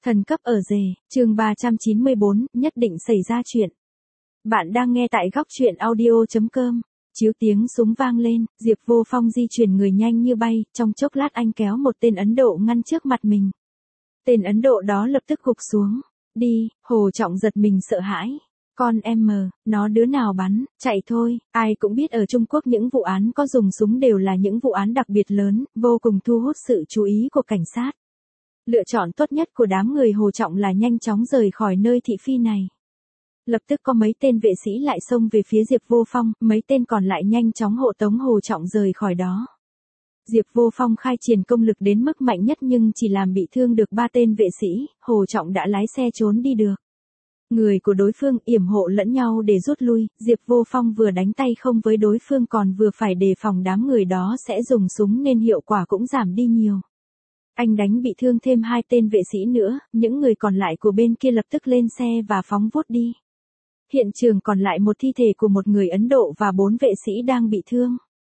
Thần cấp ở rể, chương 394, nhất định xảy ra chuyện. Bạn đang nghe tại góc truyện audio.com. Chiếu tiếng súng vang lên, Diệp Vô Phong di chuyển người nhanh như bay, trong chốc lát anh kéo một tên Ấn Độ ngăn trước mặt mình. Tên Ấn Độ đó lập tức gục xuống. Đi, Hồ Trọng giật mình sợ hãi. Con em mờ, nó đứa nào bắn, chạy thôi, ai cũng biết ở Trung Quốc những vụ án có dùng súng đều là những vụ án đặc biệt lớn, vô cùng thu hút sự chú ý của cảnh sát. Lựa chọn tốt nhất của đám người Hồ Trọng là nhanh chóng rời khỏi nơi thị phi này. Lập tức có mấy tên vệ sĩ lại xông về phía Diệp Vô Phong, mấy tên còn lại nhanh chóng hộ tống Hồ Trọng rời khỏi đó. Diệp Vô Phong khai triển công lực đến mức mạnh nhất nhưng chỉ làm bị thương được 3 tên vệ sĩ, Hồ Trọng đã lái xe trốn đi được. Người của đối phương yểm hộ lẫn nhau để rút lui, Diệp Vô Phong vừa đánh tay không với đối phương còn vừa phải đề phòng đám người đó sẽ dùng súng nên hiệu quả cũng giảm đi nhiều. Anh đánh bị thương thêm 2 tên vệ sĩ nữa, những người còn lại của bên kia lập tức lên xe và phóng vút đi. Hiện trường còn lại một thi thể của một người Ấn Độ và 4 vệ sĩ đang bị thương.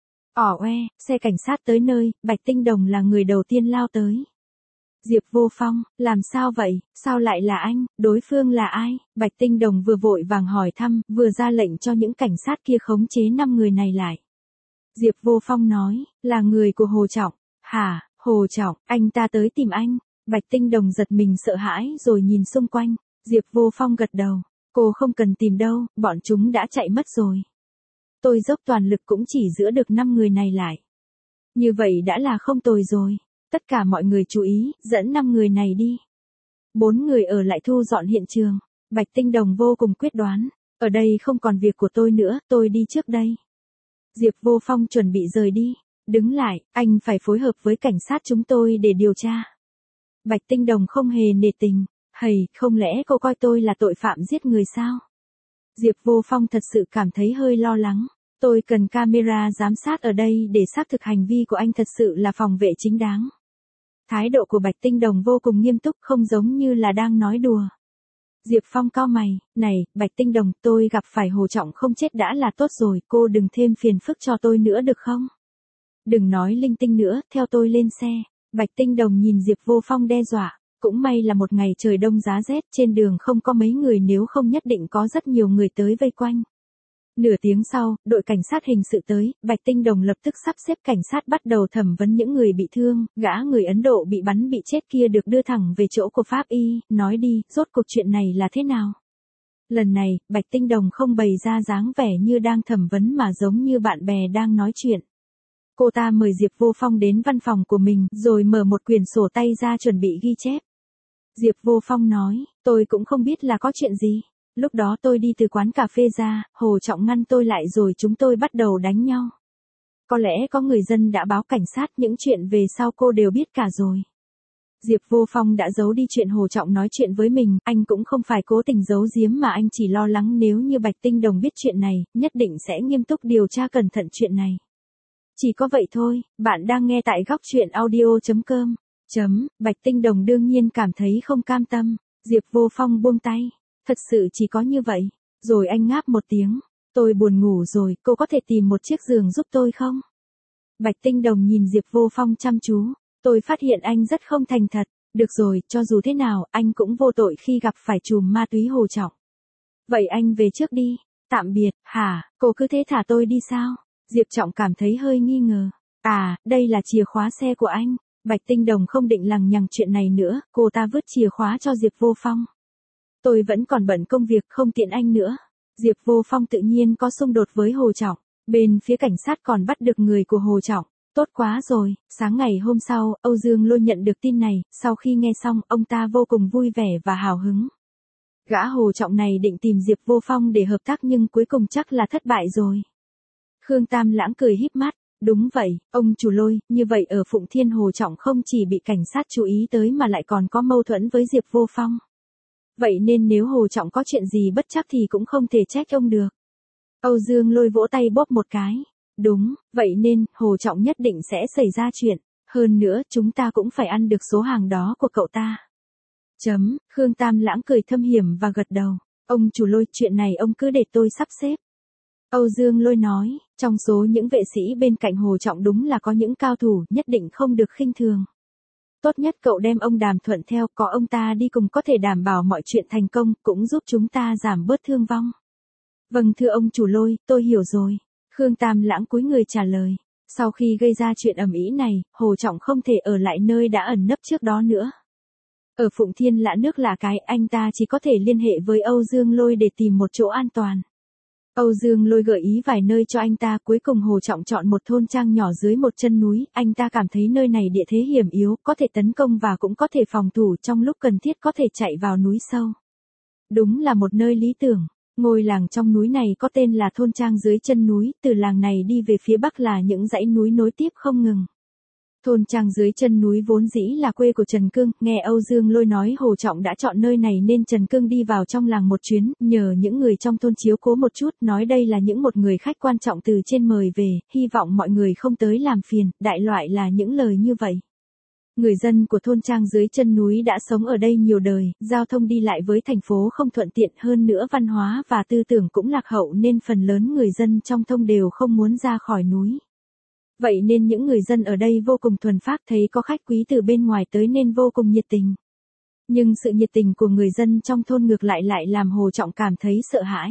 Xe cảnh sát tới nơi, Bạch Tinh Đồng là người đầu tiên lao tới. Diệp Vô Phong, làm sao vậy, sao lại là anh, đối phương là ai? Bạch Tinh Đồng vừa vội vàng hỏi thăm, vừa ra lệnh cho những cảnh sát kia khống chế 5 người này lại. Diệp Vô Phong nói, là người của Hồ Trọng. Hả, Hồ Trọng, anh ta tới tìm anh. Bạch Tinh Đồng giật mình sợ hãi rồi nhìn xung quanh. Diệp Vô Phong gật đầu, cô không cần tìm đâu, bọn chúng đã chạy mất rồi. Tôi dốc toàn lực cũng chỉ giữ được 5 người này lại. Như vậy đã là không tồi rồi. Tất cả mọi người chú ý, dẫn 5 người này đi. 4 người ở lại thu dọn hiện trường. Bạch Tinh Đồng vô cùng quyết đoán. Ở đây không còn việc của tôi nữa, tôi đi trước đây. Diệp Vô Phong chuẩn bị rời đi. Đứng lại, anh phải phối hợp với cảnh sát chúng tôi để điều tra. Bạch Tinh Đồng không hề nể tình. Không lẽ cô coi tôi là tội phạm giết người sao? Diệp Vô Phong thật sự cảm thấy hơi lo lắng. Tôi cần camera giám sát ở đây để xác thực hành vi của anh thật sự là phòng vệ chính đáng. Thái độ của Bạch Tinh Đồng vô cùng nghiêm túc không giống như là đang nói đùa. Diệp Phong cau mày, này, Bạch Tinh Đồng, tôi gặp phải Hồ Trọng không chết đã là tốt rồi, cô đừng thêm phiền phức cho tôi nữa được không? Đừng nói linh tinh nữa, theo tôi lên xe. Bạch Tinh Đồng nhìn Diệp Vô Phong đe dọa, cũng may là một ngày trời đông giá rét trên đường không có mấy người nếu không nhất định có rất nhiều người tới vây quanh. Nửa tiếng sau, đội cảnh sát hình sự tới, Bạch Tinh Đồng lập tức sắp xếp cảnh sát bắt đầu thẩm vấn những người bị thương, gã người Ấn Độ bị bắn bị chết kia được đưa thẳng về chỗ của pháp y, nói đi, rốt cuộc chuyện này là thế nào? Lần này, Bạch Tinh Đồng không bày ra dáng vẻ như đang thẩm vấn mà giống như bạn bè đang nói chuyện. Cô ta mời Diệp Vô Phong đến văn phòng của mình, rồi mở một quyển sổ tay ra chuẩn bị ghi chép. Diệp Vô Phong nói, tôi cũng không biết là có chuyện gì. Lúc đó tôi đi từ quán cà phê ra, Hồ Trọng ngăn tôi lại rồi chúng tôi bắt đầu đánh nhau. Có lẽ có người dân đã báo cảnh sát, những chuyện về sau cô đều biết cả rồi. Diệp Vô Phong đã giấu đi chuyện Hồ Trọng nói chuyện với mình, anh cũng không phải cố tình giấu giếm mà anh chỉ lo lắng nếu như Bạch Tinh Đồng biết chuyện này, nhất định sẽ nghiêm túc điều tra cẩn thận chuyện này. Chỉ có vậy thôi, bạn đang nghe tại góc truyện audio.com. Bạch Tinh Đồng đương nhiên cảm thấy không cam tâm. Diệp Vô Phong buông tay. Thật sự chỉ có như vậy. Rồi anh ngáp một tiếng. Tôi buồn ngủ rồi, cô có thể tìm một chiếc giường giúp tôi không? Bạch Tinh Đồng nhìn Diệp Vô Phong chăm chú. Tôi phát hiện anh rất không thành thật. Được rồi, cho dù thế nào, anh cũng vô tội khi gặp phải trùm ma túy Hồ Trọng. Vậy anh về trước đi. Tạm biệt. Hả, cô cứ thế thả tôi đi sao? Diệp Trọng cảm thấy hơi nghi ngờ. À, đây là chìa khóa xe của anh. Bạch Tinh Đồng không định lằng nhằng chuyện này nữa, cô ta vứt chìa khóa cho Diệp Vô Phong. Tôi vẫn còn bận công việc không tiện anh nữa. Diệp Vô Phong tự nhiên có xung đột với Hồ Trọng. Bên phía cảnh sát còn bắt được người của Hồ Trọng. Tốt quá rồi, sáng ngày hôm sau, Âu Dương Lôi nhận được tin này, sau khi nghe xong, ông ta vô cùng vui vẻ và hào hứng. Gã Hồ Trọng này định tìm Diệp Vô Phong để hợp tác nhưng cuối cùng chắc là thất bại rồi. Khương Tam Lãng cười híp mắt. Đúng vậy, ông chủ Lôi, như vậy ở Phụng Thiên Hồ Trọng không chỉ bị cảnh sát chú ý tới mà lại còn có mâu thuẫn với Diệp Vô Phong. Vậy nên nếu Hồ Trọng có chuyện gì bất trắc thì cũng không thể trách ông được. Âu Dương Lôi vỗ tay bóp một cái. Đúng, vậy nên, Hồ Trọng nhất định sẽ xảy ra chuyện. Hơn nữa, chúng ta cũng phải ăn được số hàng đó của cậu ta. Khương Tam Lãng cười thâm hiểm và gật đầu. Ông chủ Lôi, chuyện này ông cứ để tôi sắp xếp. Âu Dương Lôi nói, trong số những vệ sĩ bên cạnh Hồ Trọng đúng là có những cao thủ nhất định không được khinh thường. tốt nhất cậu đem ông Đàm thuận theo, có ông ta đi cùng có thể đảm bảo mọi chuyện thành công, cũng giúp chúng ta giảm bớt thương vong. Vâng thưa ông chủ Lôi, tôi hiểu rồi. Khương Tam Lãng cúi người trả lời. Sau khi gây ra chuyện ầm ĩ này, Hồ Trọng không thể ở lại nơi đã ẩn nấp trước đó nữa. Ở Phụng Thiên lạ nước lạ cái, anh ta chỉ có thể liên hệ với Âu Dương Lôi để tìm một chỗ an toàn. Âu Dương Lôi gợi ý vài nơi cho anh ta, cuối cùng Hồ Trọng chọn một thôn trang nhỏ dưới một chân núi, anh ta cảm thấy nơi này địa thế hiểm yếu, có thể tấn công và cũng có thể phòng thủ, trong lúc cần thiết có thể chạy vào núi sâu. Đúng là một nơi lý tưởng. Ngôi làng trong núi này có tên là thôn trang dưới chân núi, từ làng này đi về phía bắc là những dãy núi nối tiếp không ngừng. Thôn trang dưới chân núi vốn dĩ là quê của Trần Cương, nghe Âu Dương Lôi nói Hồ Trọng đã chọn nơi này nên Trần Cương đi vào trong làng một chuyến, nhờ những người trong thôn chiếu cố một chút, nói đây là những một người khách quan trọng từ trên mời về, hy vọng mọi người không tới làm phiền, đại loại là những lời như vậy. Người dân của thôn trang dưới chân núi đã sống ở đây nhiều đời, giao thông đi lại với thành phố không thuận tiện, hơn nữa văn hóa và tư tưởng cũng lạc hậu nên phần lớn người dân trong thôn đều không muốn ra khỏi núi. Vậy nên những người dân ở đây vô cùng thuần phác, thấy có khách quý từ bên ngoài tới nên vô cùng nhiệt tình. Nhưng sự nhiệt tình của người dân trong thôn ngược lại làm Hồ Trọng cảm thấy sợ hãi.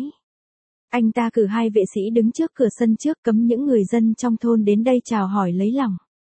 Anh ta cử 2 vệ sĩ đứng trước cửa sân trước, cấm những người dân trong thôn đến đây chào hỏi lấy lòng.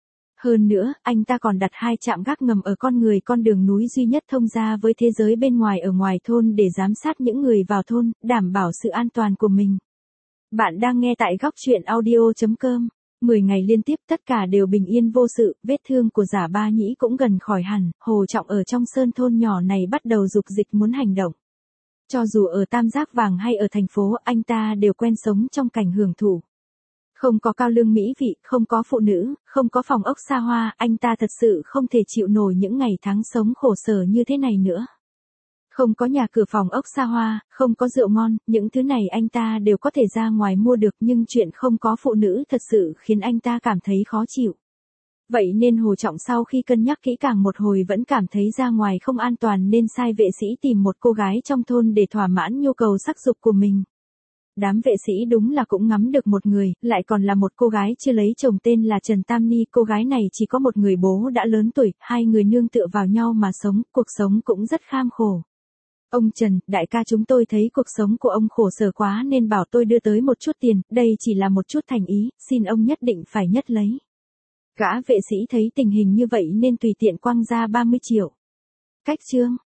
Hơn nữa, anh ta còn đặt 2 trạm gác ngầm ở con đường núi duy nhất thông ra với thế giới bên ngoài ở ngoài thôn để giám sát những người vào thôn, đảm bảo sự an toàn của mình. Bạn đang nghe tại Góc Chuyện Audio.com. 10 ngày liên tiếp tất cả đều bình yên vô sự, vết thương của Giả Ba Nhĩ cũng gần khỏi hẳn, Hồ Trọng ở trong sơn thôn nhỏ này bắt đầu dục dịch muốn hành động. Cho dù ở Tam Giác Vàng hay ở thành phố, anh ta đều quen sống trong cảnh hưởng thụ. Không có cao lương mỹ vị, không có phụ nữ, không có phòng ốc xa hoa, anh ta thật sự không thể chịu nổi những ngày tháng sống khổ sở như thế này nữa. Không có nhà cửa phòng ốc xa hoa, không có rượu ngon, những thứ này anh ta đều có thể ra ngoài mua được, nhưng chuyện không có phụ nữ thật sự khiến anh ta cảm thấy khó chịu. Vậy nên Hồ Trọng sau khi cân nhắc kỹ càng một hồi vẫn cảm thấy ra ngoài không an toàn nên sai vệ sĩ tìm một cô gái trong thôn để thỏa mãn nhu cầu sắc dục của mình. Đám vệ sĩ đúng là cũng ngắm được một người, lại còn là một cô gái chưa lấy chồng tên là Trần Tam Ni. Cô gái này chỉ có một người bố đã lớn tuổi, 2 người nương tựa vào nhau mà sống, cuộc sống cũng rất kham khổ. Ông Trần, đại ca chúng tôi thấy cuộc sống của ông khổ sở quá nên bảo tôi đưa tới một chút tiền, đây chỉ là một chút thành ý, xin ông nhất định phải nhất lấy. Gã vệ sĩ thấy tình hình như vậy nên tùy tiện quăng ra 30 triệu. Cách chương.